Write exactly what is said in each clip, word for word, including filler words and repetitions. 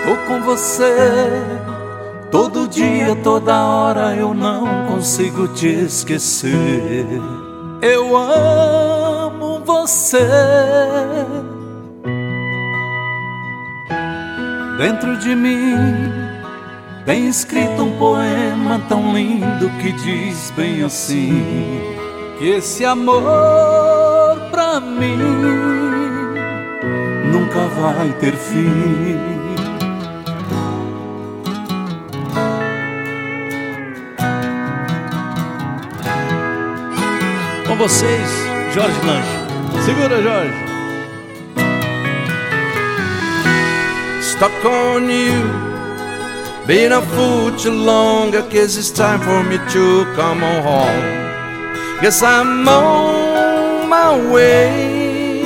Tô com você todo dia, toda hora, eu não consigo te esquecer. Eu amo você. Dentro de mim tem escrito um poema tão lindo que diz bem assim: que esse amor pra mim nunca vai ter fim. Com vocês, Jorge Lange. Segura, Jorge. Stuck on you, been a fool too long. I guess it's time for me to come on home. Guess I'm on my way.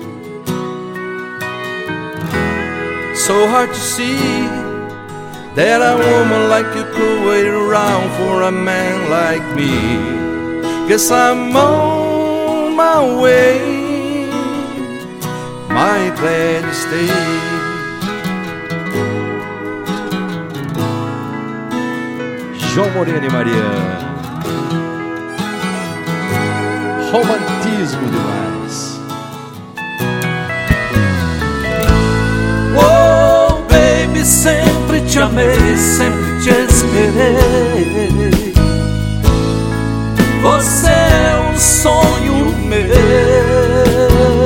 So hard to see that a woman like you could wait around for a man like me. Guess I'm on my way. My glad you stayed. João Moreno e Mariana. Romantismo demais. Oh, baby, sempre te amei, sempre te esperei. Você é um sonho meu.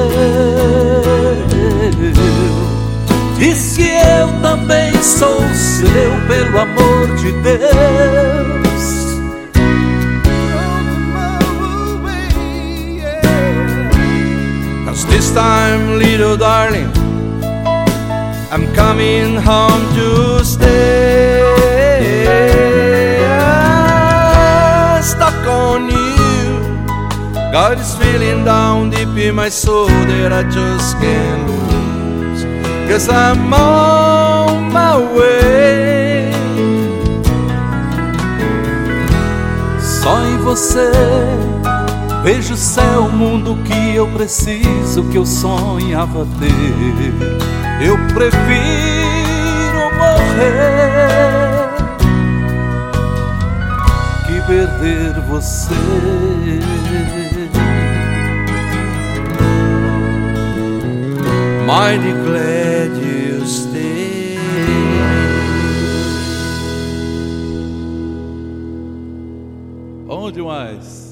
Diz que eu também sou seu, pelo amor de Deus. Cause this time, little darling, I'm coming home to stay. I'm stuck on you. Got this feeling down deep in my soul that I just can't lose. Cause I'm on my way. Só em você vejo o céu, o mundo que eu preciso, que eu sonhava ter. Eu prefiro morrer que perder você. Mighty glad you stayed. Bom demais.